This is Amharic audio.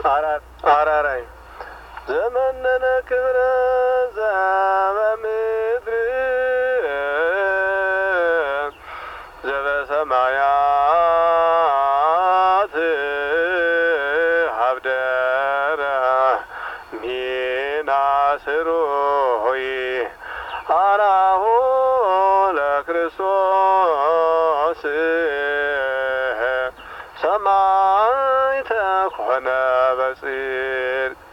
አራራይ ዘመነነ ክብረ ዘበምድር ዘበሰማያት ሀብደረ ሚናስሩ ሆይ አራሁ ለክርስቶስ ሰማዕተ ኮነ በጽድቅ